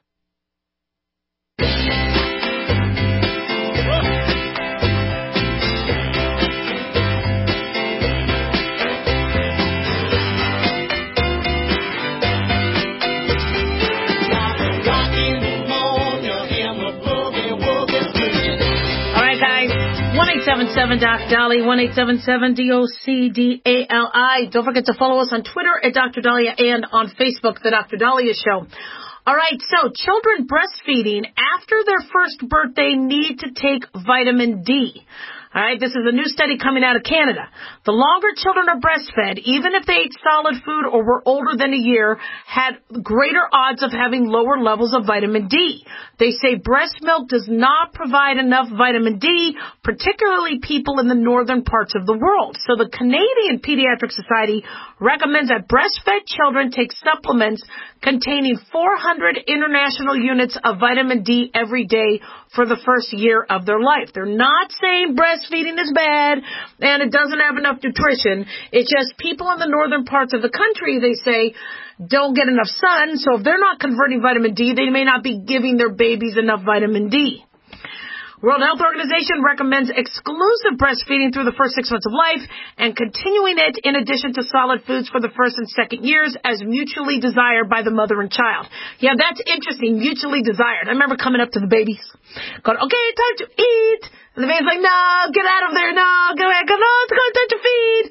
seven seven Doc Dolly, one eight seven seven D O C D A L I. Don't forget to follow us on Twitter at Doctor Dahlia and on Facebook, The Doctor Dahlia Show. All right, so children breastfeeding after their first birthday need to take vitamin D. All right, this is a new study coming out of Canada. The longer children are breastfed, even if they ate solid food or were older than a year, had greater odds of having lower levels of vitamin D. They say breast milk does not provide enough vitamin D, particularly people in the northern parts of the world. So the Canadian Pediatric Society recommends that breastfed children take supplements containing four hundred international units of vitamin D every day for the first year of their life. They're not saying breastfeeding is bad and it doesn't have enough nutrition. It's just people in the northern parts of the country, they say, don't get enough sun. So if they're not converting vitamin D, they may not be giving their babies enough vitamin D. World Health Organization recommends exclusive breastfeeding through the first six months of life and continuing it in addition to solid foods for the first and second years as mutually desired by the mother and child. Yeah, that's interesting, mutually desired. I remember coming up to the babies, going, okay, time to eat. And the baby's like, no, get out of there, no, go back, no, it's going time to feed.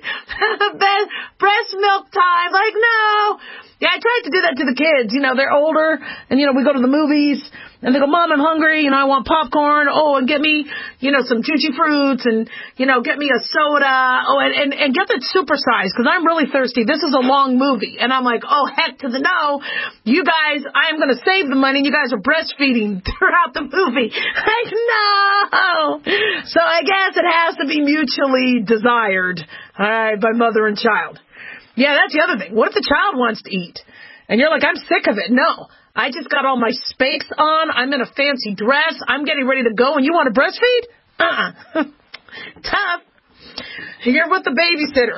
Breast milk time, like, no. Yeah, I tried to do that to the kids. You know, they're older, and, you know, we go to the movies, and they go, Mom, I'm hungry, you know, I want popcorn. Oh, and get me, you know, some juicy fruits, and, you know, get me a soda. Oh, and, and, and get that supersize, because I'm really thirsty. This is a long movie. And I'm like, oh, heck to the no. You guys, I am going to save the money, and you guys are breastfeeding throughout the movie. Like, no. So I guess it has to be mutually desired, all right, by mother and child. Yeah, that's the other thing. What if the child wants to eat? And you're like, I'm sick of it. No. I just got all my Spanx on. I'm in a fancy dress. I'm getting ready to go, and you want to breastfeed? Uh-uh. Tough. You're with the babysitter.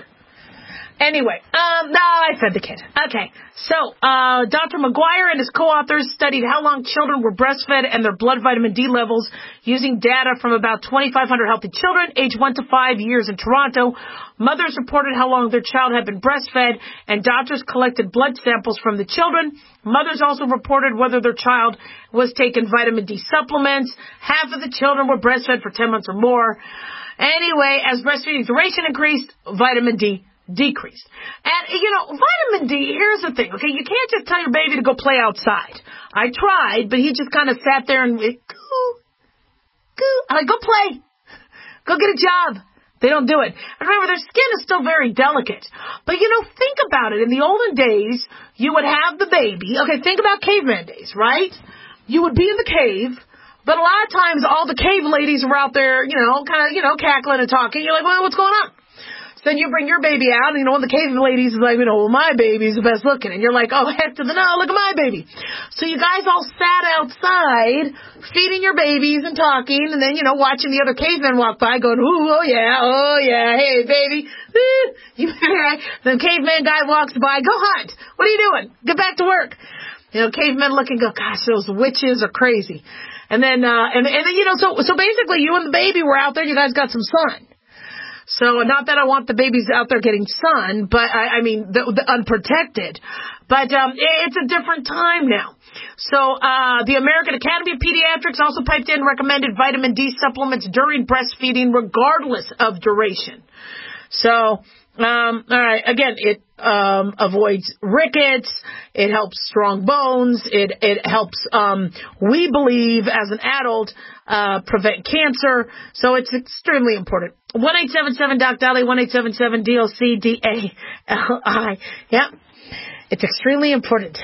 Anyway, um, no, I fed the kid. Okay. So, uh, Doctor McGuire and his co-authors studied how long children were breastfed and their blood vitamin D levels using data from about twenty-five hundred healthy children aged one to five years in Toronto. Mothers reported how long their child had been breastfed, and doctors collected blood samples from the children. Mothers also reported whether their child was taking vitamin D supplements. Half of the children were breastfed for ten months or more. Anyway, as breastfeeding duration increased, vitamin D decreased. And, you know, vitamin D, here's the thing, okay? You can't just tell your baby to go play outside. I tried, but he just kind of sat there and, goo, goo. I'm like, go play. Go get a job. They don't do it. And remember, their skin is still very delicate. But, you know, think about it. In the olden days, you would have the baby. Okay, think about caveman days, right? You would be in the cave, but a lot of times all the cave ladies were out there, you know, kind of, you know, cackling and talking. You're like, well, what's going on? Then you bring your baby out, and, you know, the cave ladies is like, you know, well, my baby's the best looking. And you're like, oh, heck to the no, look at my baby. So you guys all sat outside, feeding your babies and talking, and then, you know, watching the other cavemen walk by going, ooh, oh, yeah, oh, yeah, hey, baby. You, the caveman guy walks by, go hunt. What are you doing? Get back to work. You know, cavemen look and go, gosh, those witches are crazy. And then, uh, and, and then, you know, so, so basically you and the baby were out there, you guys got some sun. So not that I want the babies out there getting sun, but I, I mean, the, the unprotected. But um, it's a different time now. So uh, the American Academy of Pediatrics also piped in and recommended vitamin D supplements during breastfeeding regardless of duration. So, um, all right, again, it um, avoids rickets. It helps strong bones. It it helps, um, we believe, as an adult, uh, prevent cancer. So it's extremely important. one eight seven seven doc Dolly, one eight seven seven D O C D A L I. Yep. It's extremely important.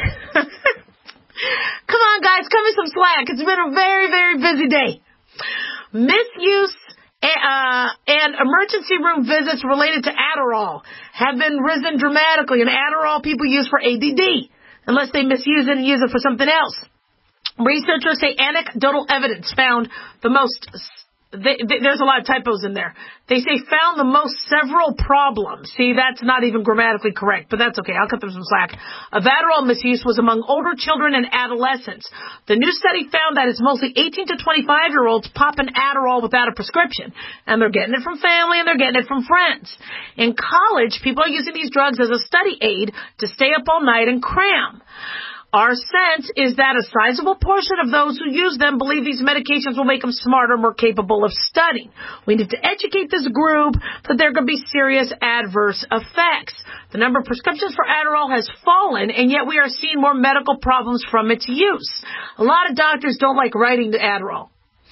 Come on, guys, cut me some slack. It's been a very, very busy day. Misuse Uh, and emergency room visits related to Adderall have been risen dramatically. And Adderall people use for A D D, unless they misuse it and use it for something else. Researchers say anecdotal evidence found the most... They, they, there's a lot of typos in there. They say found the most several problems. See, that's not even grammatically correct, but that's okay. I'll cut them some slack. Of Adderall misuse was among older children and adolescents. The new study found that it's mostly eighteen to twenty-five-year-olds popping Adderall without a prescription, and they're getting it from family and they're getting it from friends. In college, people are using these drugs as a study aid to stay up all night and cram. Our sense is that a sizable portion of those who use them believe these medications will make them smarter, more capable of studying. We need to educate this group that there could be serious adverse effects. The number of prescriptions for Adderall has fallen, and yet we are seeing more medical problems from its use. A lot of doctors don't like writing the Adderall.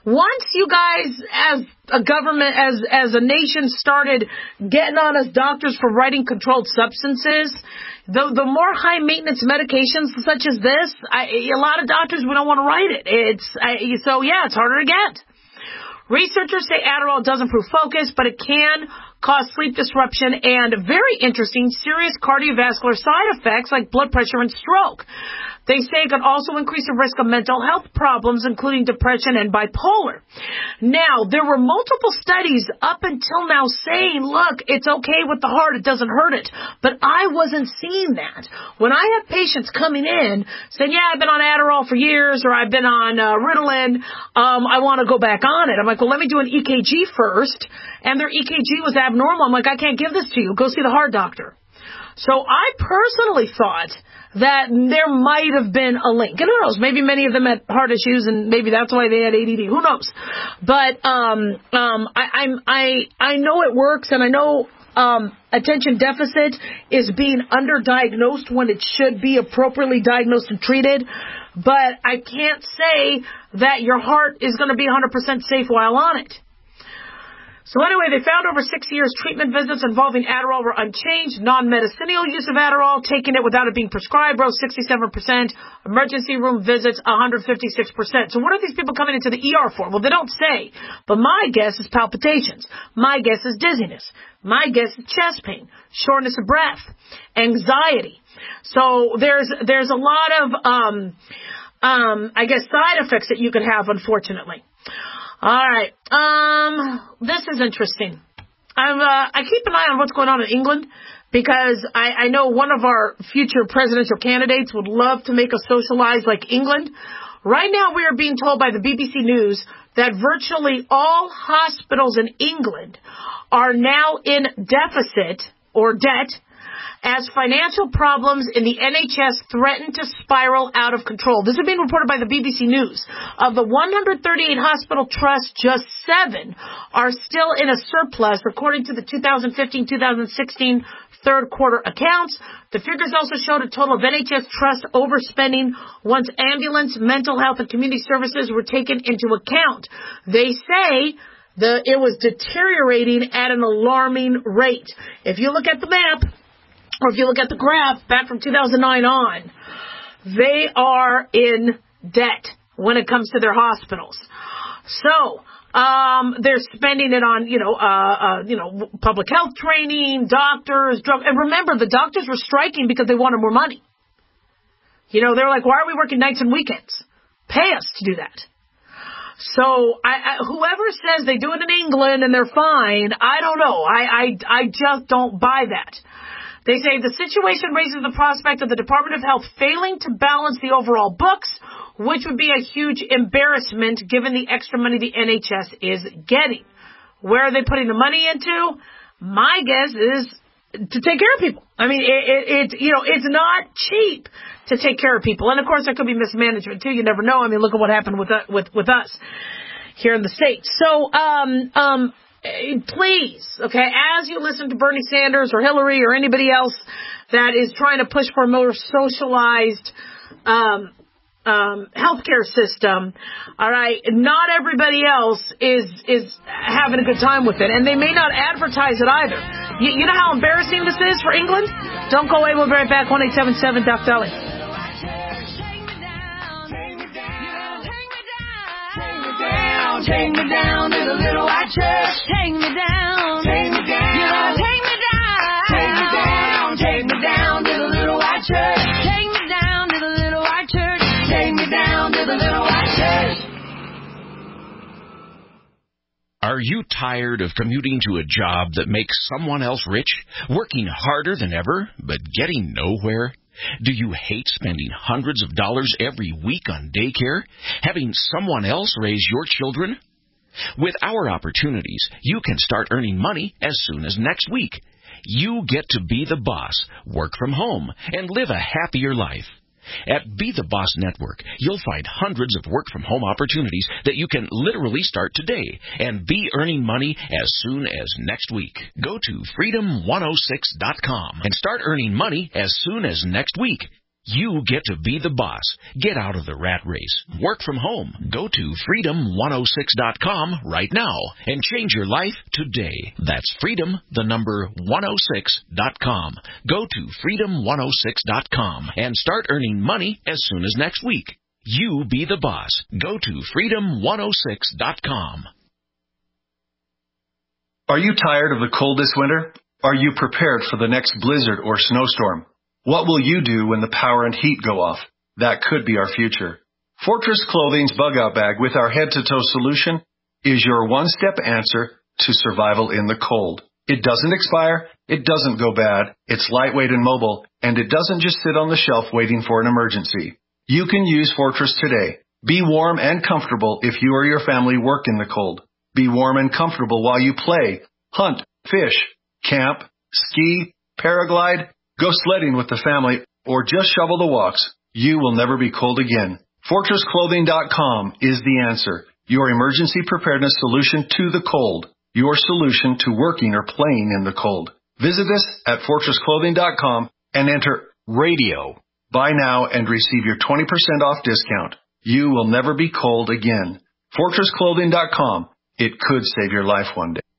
Once you guys, as a government, as as a nation, started getting on us doctors for writing controlled substances, the the more high maintenance medications such as this, I, a lot of doctors, we don't want to write it. It's I, so yeah, it's harder to get. Researchers say Adderall does improve focus, but it can cause sleep disruption and, very interesting, serious cardiovascular side effects like blood pressure and stroke. They say it can also increase the risk of mental health problems, including depression and bipolar. Now, there were multiple studies up until now saying, look, it's okay with the heart, it doesn't hurt it. But I wasn't seeing that. When I have patients coming in saying, yeah, I've been on Adderall for years, or I've been on uh, Ritalin, um, I want to go back on it. I'm like, well, let me do an E K G first. And their E K G was abnormal. I'm like, I can't give this to you. Go see the heart doctor. So I personally thought that there might have been a link. And who knows, maybe many of them had heart issues and maybe that's why they had A D D. Who knows? But um, um, I, I'm, I, I know it works, and I know um, attention deficit is being underdiagnosed when it should be appropriately diagnosed and treated. But I can't say that your heart is going to be one hundred percent safe while on it. So anyway, they found over six years treatment visits involving Adderall were unchanged. Non-medicinal use of Adderall, taking it without it being prescribed, rose sixty-seven percent. Emergency room visits, one hundred fifty-six percent. So what are these people coming into the E R for? Well, they don't say. But my guess is palpitations. My guess is dizziness. My guess is chest pain, shortness of breath, anxiety. So there's there's a lot of, um, um, I guess, side effects that you could have, unfortunately. All right. Um, this is interesting. I'm, uh, I keep an eye on what's going on in England because I, I know one of our future presidential candidates would love to make us socialize like England. Right now we are being told by the B B C News that virtually all hospitals in England are now in deficit or debt as financial problems in the N H S threaten to spiral out of control. This is being reported by the B B C News. Of the one hundred thirty-eight hospital trusts, just seven are still in a surplus, according to the two thousand fifteen two thousand sixteen third quarter accounts. The figures also showed a total of N H S trust overspending once ambulance, mental health, and community services were taken into account. They say the it was deteriorating at an alarming rate. If you look at the map, or if you look at the graph back from two thousand nine on, they are in debt when it comes to their hospitals. So, um, they're spending it on, you know, uh, uh, you know, public health training, doctors, drug, and remember, the doctors were striking because they wanted more money. You know, they're like, why are we working nights and weekends? Pay us to do that. So, I, I, whoever says they do it in England and they're fine, I don't know. I, I, I just don't buy that. They say the situation raises the prospect of the Department of Health failing to balance the overall books, which would be a huge embarrassment given the extra money the N H S is getting. Where are they putting the money into? My guess is to take care of people. I mean, it, it, it you know, it's not cheap to take care of people. And, of course, there could be mismanagement, too. You never know. I mean, look at what happened with uh, with, with us here in the States. So, um, um, please, okay, as you listen to Bernie Sanders or Hillary or anybody else that is trying to push for a more socialized um, um, healthcare system, all right, not everybody else is is having a good time with it, and they may not advertise it either. You, you know how embarrassing this is for England? Don't go away. We'll be right back. one eight seven seven Doc Dolly. Take me down to the little white church. Take me down. Take me down. You know, take me down. Take me down. Take me down to the little white church. Take me down to the little white church. Take me down to the little white church. Are you tired of commuting to a job that makes someone else rich, working harder than ever, but getting nowhere? Do you hate spending hundreds of dollars every week on daycare, having someone else raise your children? With our opportunities, you can start earning money as soon as next week. You get to be the boss, work from home, and live a happier life. At Be the Boss Network, you'll find hundreds of work-from-home opportunities that you can literally start today and be earning money as soon as next week. Go to freedom one oh six dot com and start earning money as soon as next week. You get to be the boss. Get out of the rat race. Work from home. Go to freedom one oh six dot com right now and change your life today. That's freedom, the number one oh six dot com. Go to freedom one oh six dot com and start earning money as soon as next week. You be the boss. Go to freedom one oh six dot com. Are you tired of the cold this winter? Are you prepared for the next blizzard or snowstorm? What will you do when the power and heat go off? That could be our future. Fortress Clothing's Bug Out Bag with our head-to-toe solution is your one-step answer to survival in the cold. It doesn't expire, it doesn't go bad, it's lightweight and mobile, and it doesn't just sit on the shelf waiting for an emergency. You can use Fortress today. Be warm and comfortable if you or your family work in the cold. Be warm and comfortable while you play, hunt, fish, camp, ski, paraglide, go sledding with the family, or just shovel the walks. You will never be cold again. Fortress Clothing dot com is the answer. Your emergency preparedness solution to the cold. Your solution to working or playing in the cold. Visit us at Fortress Clothing dot com and enter radio. Buy now and receive your twenty percent off discount. You will never be cold again. Fortress Clothing dot com. It could save your life one day.